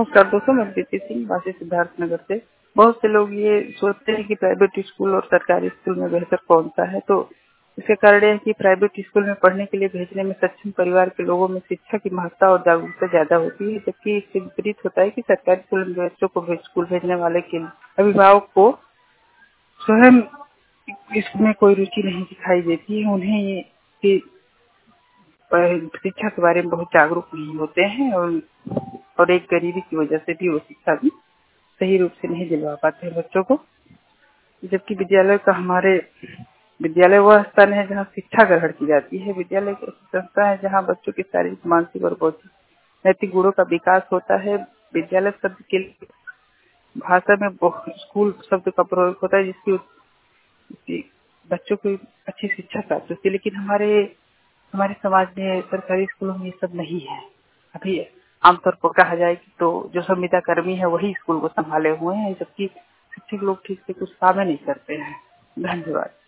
नमस्कार दोस्तों, मैं प्रीति सिंह वासी सिद्धार्थ नगर से। बहुत से लोग ये सोचते हैं कि प्राइवेट स्कूल और सरकारी स्कूल में बेहतर कौन सा है। तो इसके कारण है कि प्राइवेट स्कूल में पढ़ने के लिए भेजने में सक्षम परिवार के लोगों में शिक्षा की महत्ता और जागरूकता ज्यादा होती है, जबकि इससे विपरीत होता है कि सरकारी स्कूल में बच्चों को स्कूल भेजने वाले के अभिभावक को स्वयं इसमें कोई रुचि नहीं दिखाई देती है। उन्हें ये शिक्षा के बारे में बहुत जागरूक नहीं होते हैं और एक गरीबी की वजह से भी वो शिक्षा भी सही रूप से नहीं दिलवा पाते हैं बच्चों को। जबकि विद्यालय वह स्थान है जहाँ शिक्षा ग्रहण की जाती है। विद्यालय एक ऐसी संस्था है जहाँ बच्चों के शारीरिक, मानसिक और बौद्धिक नैतिक गुणों का विकास होता है। विद्यालय शब्द के भाषा में स्कूल शब्द का प्रयोग होता है, जिसकी बच्चों को अच्छी शिक्षा प्राप्त होती है। लेकिन हमारे समाज में सरकारी स्कूलों में ये सब नहीं है। अभी आमतौर पर कहा जाए कि तो जो संविदा कर्मी है वही स्कूल को संभाले हुए हैं, जबकि शिक्षक लोग ठीक से कुछ काम नहीं करते हैं। धन्यवाद।